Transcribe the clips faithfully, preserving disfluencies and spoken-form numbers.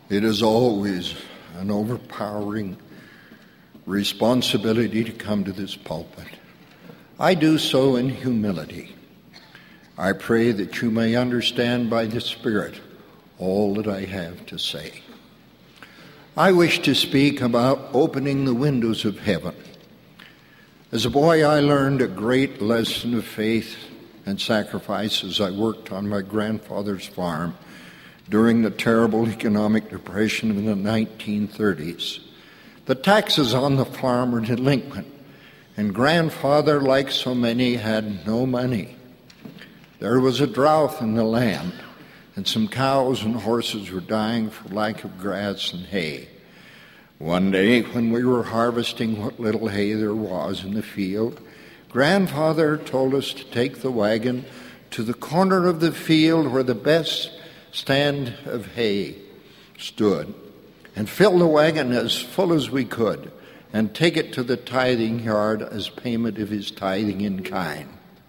It is always an overpowering responsibility to come to this pulpit. I do so in humility. I pray that you may understand by the Spirit all that I have to say. I wish to speak about opening the windows of heaven. As a boy, I learned a great lesson of faith and sacrifice as I worked on my grandfather's farm during the terrible economic depression of the nineteen thirties. The taxes on the farm were delinquent, and grandfather, like so many, had no money. There was a drought in the land, and some cows and horses were dying for lack of grass and hay. One day, when we were harvesting what little hay there was in the field, grandfather told us to take the wagon to the corner of the field where the best stand of hay stood, and fill the wagon as full as we could, and take it to the tithing yard as payment of his tithing in kind.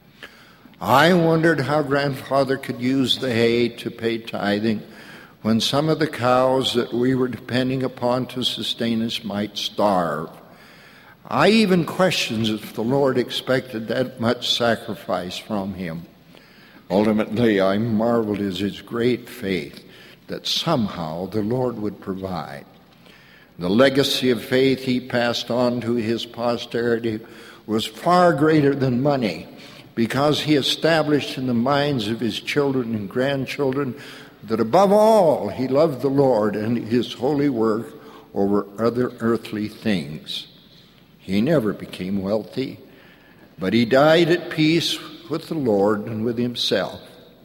I wondered how grandfather could use the hay to pay tithing when some of the cows that we were depending upon to sustain us might starve. I even questioned if the Lord expected that much sacrifice from him. Ultimately, I marveled at his great faith that somehow the Lord would provide. The legacy of faith he passed on to his posterity was far greater than money, because he established in the minds of his children and grandchildren that above all he loved the Lord and his holy work over other earthly things. He never became wealthy, but he died at peace with the Lord and with himself.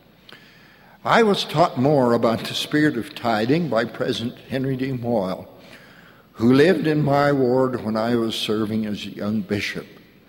I was taught more about the spirit of tithing by President Henry D. Moyle, who lived in my ward when I was serving as a young bishop.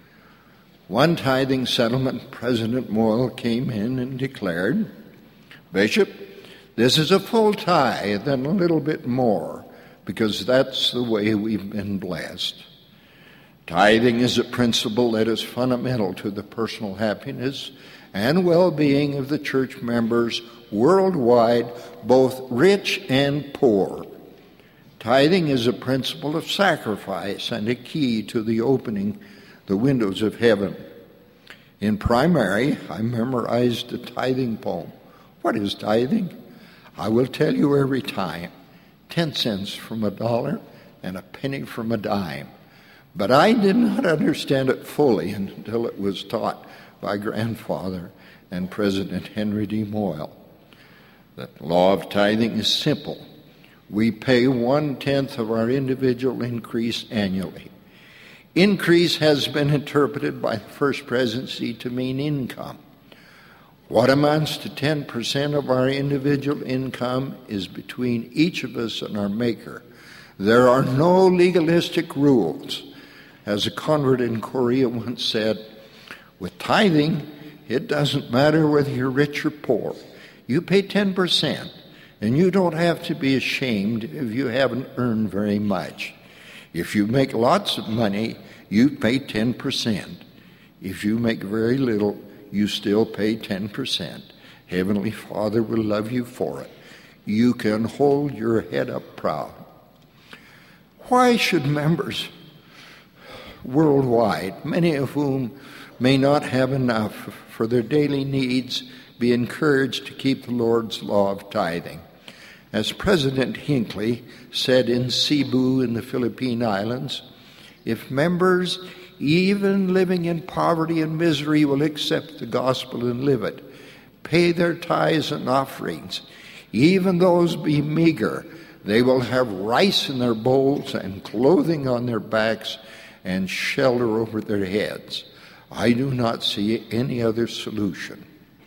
One tithing settlement, President Moyle came in and declared, "Bishop, this is a full tithe and a little bit more, because that's the way we've been blessed." Tithing is a principle that is fundamental to the personal happiness and well-being of the church members worldwide, both rich and poor. Tithing is a principle of sacrifice and a key to the opening the windows of heaven. In primary, I memorized the tithing poem. What is tithing? I will tell you every time. Ten cents from a dollar and a penny from a dime. But I did not understand it fully until it was taught by grandfather and President Henry D. Moyle. The law of tithing is simple. We pay one-tenth of our individual increase annually. Increase has been interpreted by the First Presidency to mean income. What amounts to ten percent of our individual income is between each of us and our Maker. There are no legalistic rules. As a convert in Korea once said, with tithing, it doesn't matter whether you're rich or poor. You pay ten percent, and you don't have to be ashamed if you haven't earned very much. If you make lots of money, you pay ten percent. If you make very little, you still pay ten percent. Heavenly Father will love you for it. You can hold your head up proud. Why should members worldwide, many of whom may not have enough for their daily needs, be encouraged to keep the Lord's law of tithing? As President Hinckley said in Cebu in the Philippine Islands, if members, even living in poverty and misery, will accept the gospel and live it, pay their tithes and offerings, even those be meager, they will have rice in their bowls and clothing on their backs and shelter over their heads. I do not see any other solution.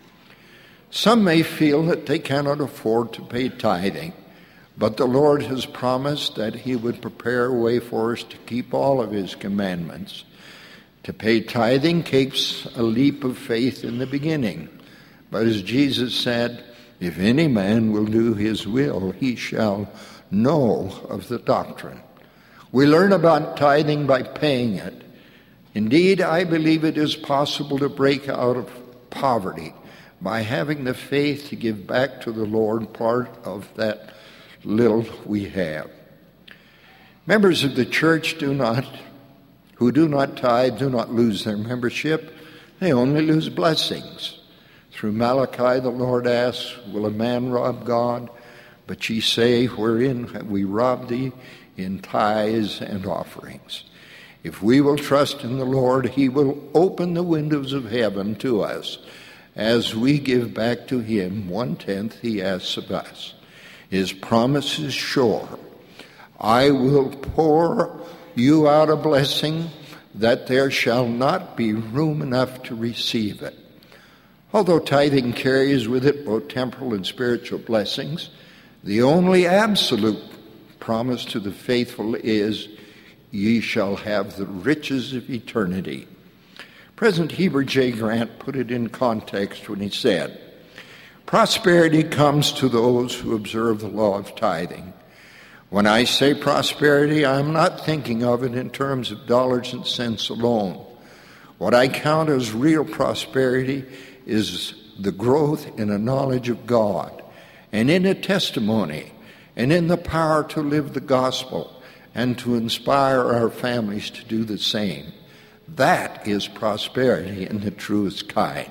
Some may feel that they cannot afford to pay tithing, but the Lord has promised that he would prepare a way for us to keep all of his commandments. To pay tithing takes a leap of faith in the beginning. But as Jesus said, if any man will do his will, he shall know of the doctrine. We learn about tithing by paying it. Indeed, I believe it is possible to break out of poverty by having the faith to give back to the Lord part of that little we have. Members of the church do not, who do not tithe, do not lose their membership. They only lose blessings. Through Malachi, the Lord asks, will a man rob God? But ye say, wherein have we robbed thee? In tithes and offerings. If we will trust in the Lord, he will open the windows of heaven to us as we give back to him one-tenth he asks of us. His promise is sure. I will pour you out a blessing that there shall not be room enough to receive it. Although tithing carries with it both temporal and spiritual blessings, the only absolute promise to the faithful is, ye shall have the riches of eternity. President Heber J. Grant put it in context when he said, prosperity comes to those who observe the law of tithing. When I say prosperity, I'm not thinking of it in terms of dollars and cents alone. What I count as real prosperity is the growth in a knowledge of God and in a testimony and in the power to live the gospel and to inspire our families to do the same. That is prosperity in the truest kind.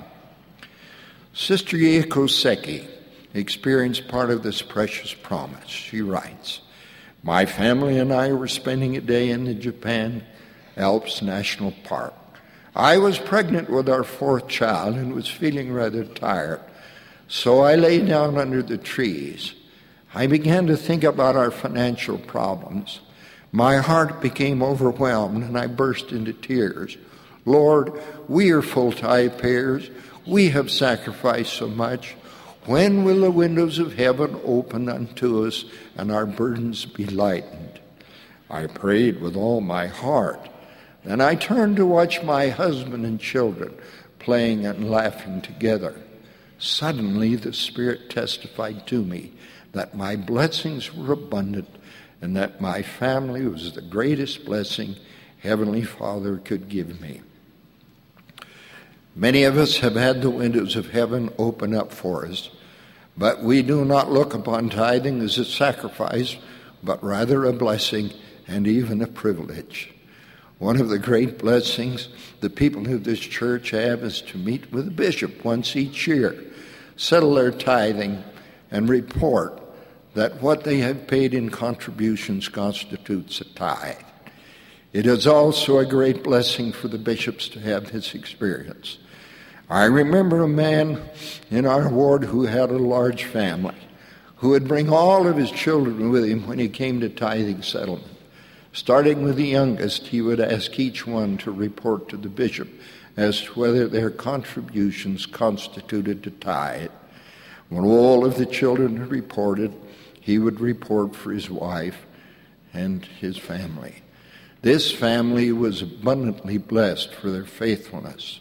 Sister Yeko Seki experienced part of this precious promise. She writes, my family and I were spending a day in the Japan Alps National Park. I was pregnant with our fourth child and was feeling rather tired, so I lay down under the trees. I began to think about our financial problems. My heart became overwhelmed and I burst into tears. Lord, we are full tithe payers. We have sacrificed so much. When will the windows of heaven open unto us and our burdens be lightened? I prayed with all my heart. Then I turned to watch my husband and children playing and laughing together. Suddenly the Spirit testified to me that my blessings were abundant and that my family was the greatest blessing Heavenly Father could give me. Many of us have had the windows of heaven open up for us, but we do not look upon tithing as a sacrifice, but rather a blessing and even a privilege. One of the great blessings the people of this church have is to meet with the bishop once each year, settle their tithing, and report that what they have paid in contributions constitutes a tithe. It is also a great blessing for the bishops to have this experience. I remember a man in our ward who had a large family, who would bring all of his children with him when he came to tithing settlement. Starting with the youngest, he would ask each one to report to the bishop as to whether their contributions constituted a tithe. When all of the children had reported, he would report for his wife and his family. This family was abundantly blessed for their faithfulness.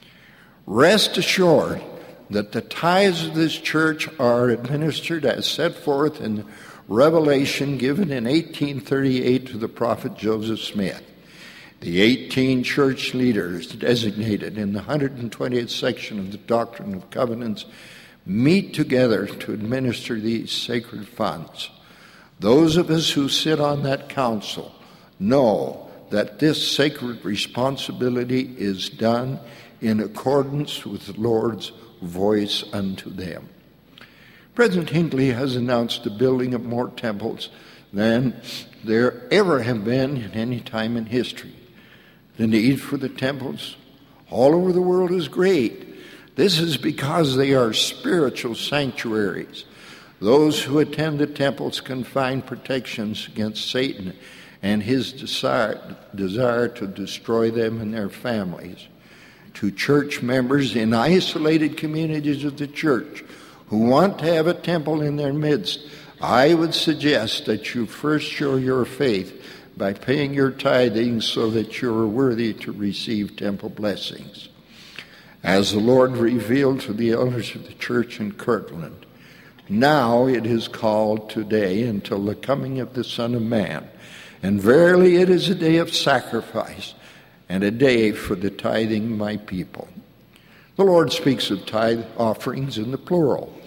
Rest assured that the tithes of this church are administered as set forth in Revelation given in eighteen thirty-eight to the prophet Joseph Smith. The eighteen church leaders designated in the one hundred twentieth section of the Doctrine of Covenants meet together to administer these sacred funds. Those of us who sit on that council know that this sacred responsibility is done in accordance with the Lord's voice unto them. President Hinckley has announced the building of more temples than there ever have been at any time in history. The need for the temples all over the world is great. This is because they are spiritual sanctuaries. Those who attend the temples can find protections against Satan and his desire, desire to destroy them and their families. To church members in isolated communities of the church who want to have a temple in their midst, I would suggest that you first show your faith by paying your tithing so that you are worthy to receive temple blessings. As the Lord revealed to the elders of the church in Kirtland, now it is called today until the coming of the Son of Man. And verily it is a day of sacrifice and a day for the tithing of my people. The Lord speaks of tithe offerings in the plural.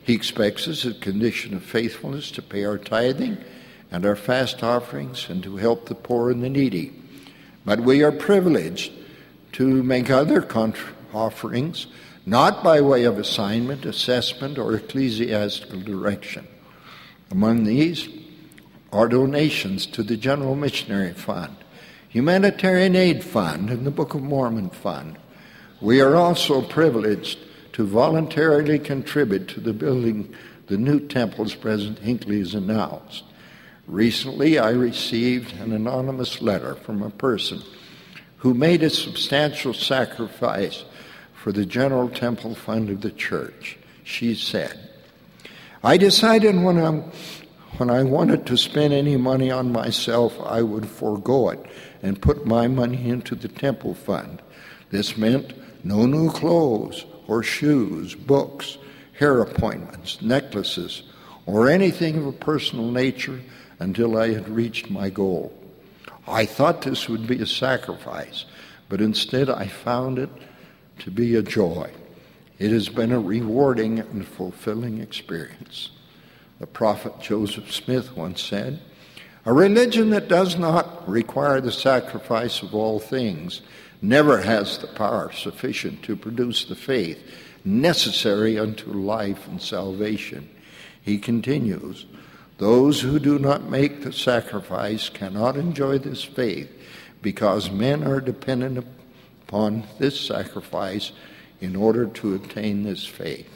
He expects us, as a condition of faithfulness, to pay our tithing and our fast offerings and to help the poor and the needy. But we are privileged to make other contra- offerings, not by way of assignment, assessment, or ecclesiastical direction. Among these are donations to the General Missionary Fund, Humanitarian Aid Fund, and the Book of Mormon Fund. We are also privileged to voluntarily contribute to the building the new temples President Hinckley has announced. Recently, I received an anonymous letter from a person who made a substantial sacrifice for the General Temple Fund of the church. She said, "I decided when, I'm, when I wanted to spend any money on myself, I would forego it and put my money into the temple fund. This meant no new clothes or shoes, books, hair appointments, necklaces, or anything of a personal nature until I had reached my goal. I thought this would be a sacrifice, but instead I found it to be a joy. It has been a rewarding and fulfilling experience." The prophet Joseph Smith once said, "A religion that does not require the sacrifice of all things never has the power sufficient to produce the faith necessary unto life and salvation." He continues, "Those who do not make the sacrifice cannot enjoy this faith because men are dependent upon this sacrifice in order to obtain this faith."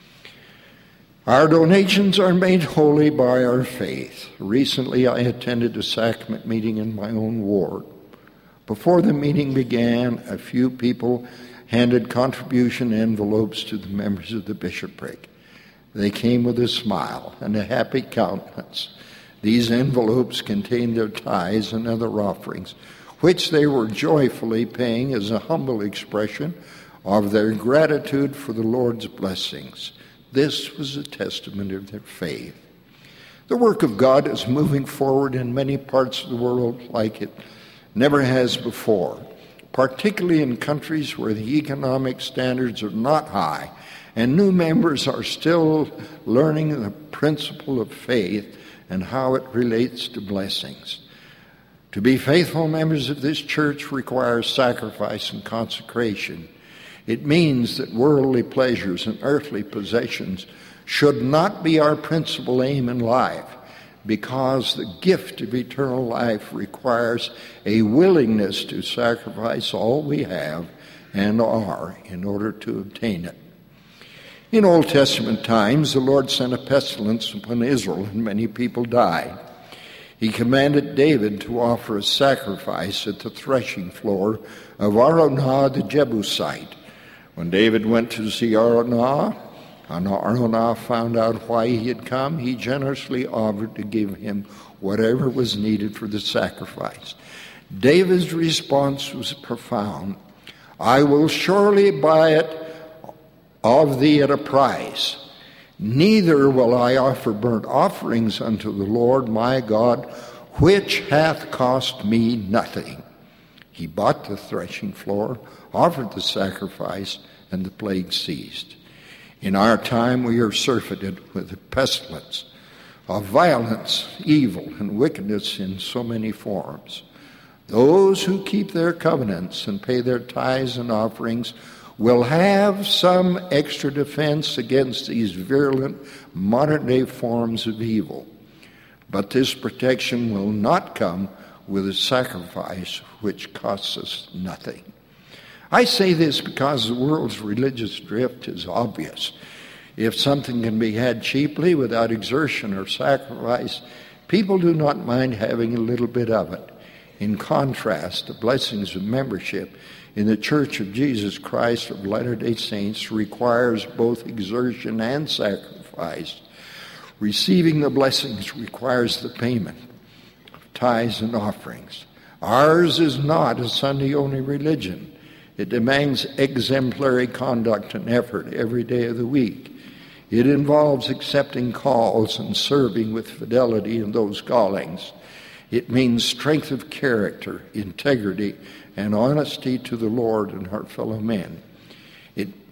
Our donations are made holy by our faith. Recently, I attended a sacrament meeting in my own ward. Before the meeting began, a few people handed contribution envelopes to the members of the bishopric. They came with a smile and a happy countenance. These envelopes contained their tithes and other offerings, which they were joyfully paying as a humble expression of their gratitude for the Lord's blessings. This was a testament of their faith. The work of God is moving forward in many parts of the world like it never has before, particularly in countries where the economic standards are not high and new members are still learning the principle of faith and how it relates to blessings. To be faithful members of this church requires sacrifice and consecration. It means that worldly pleasures and earthly possessions should not be our principal aim in life, because the gift of eternal life requires a willingness to sacrifice all we have and are in order to obtain it. In Old Testament times, the Lord sent a pestilence upon Israel, and many people died. He commanded David to offer a sacrifice at the threshing floor of Araunah the Jebusite. When David went to see Araunah, and Araunah found out why he had come, he generously offered to give him whatever was needed for the sacrifice. David's response was profound. "I will surely buy it of thee at a price. Neither will I offer burnt offerings unto the Lord my God, which hath cost me nothing." He bought the threshing floor, offered the sacrifice, and the plague ceased. In our time, we are surfeited with the pestilence of violence, evil, and wickedness in so many forms. Those who keep their covenants and pay their tithes and offerings will have some extra defense against these virulent modern-day forms of evil. But this protection will not come with a sacrifice which costs us nothing. I say this because the world's religious drift is obvious. If something can be had cheaply without exertion or sacrifice, people do not mind having a little bit of it. In contrast, the blessings of membership in the Church of Jesus Christ of Latter-day Saints requires both exertion and sacrifice. Receiving the blessings requires the payment of tithes and offerings. Ours is not a Sunday-only religion. It demands exemplary conduct and effort every day of the week. It involves accepting calls and serving with fidelity in those callings. It means strength of character, integrity, and honesty to the Lord and our fellow men. It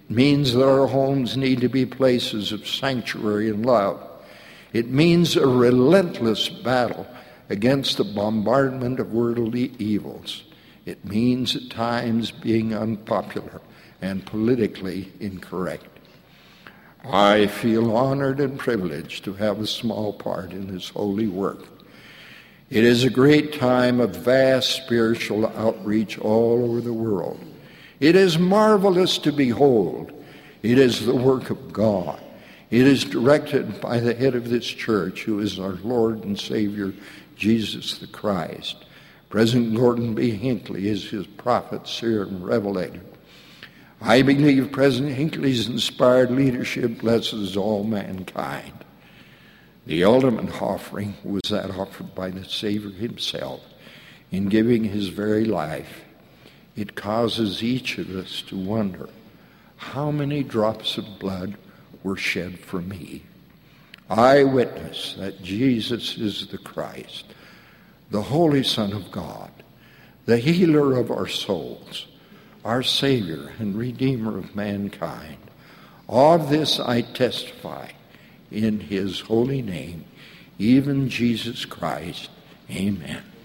It means that our homes need to be places of sanctuary and love. It means a relentless battle against the bombardment of worldly evils. It means at times being unpopular and politically incorrect. I feel honored and privileged to have a small part in this holy work. It is a great time of vast spiritual outreach all over the world. It is marvelous to behold. It is the work of God. It is directed by the head of this church, who is our Lord and Savior, Jesus the Christ. President Gordon B. Hinckley is his prophet, seer, and revelator. I believe President Hinckley's inspired leadership blesses all mankind. The ultimate offering was that offered by the Savior himself in giving his very life. It causes each of us to wonder, how many drops of blood were shed for me? I witness that Jesus is the Christ, the Holy Son of God, the healer of our souls, our Savior and Redeemer of mankind. Of this I testify in his holy name, even Jesus Christ. Amen.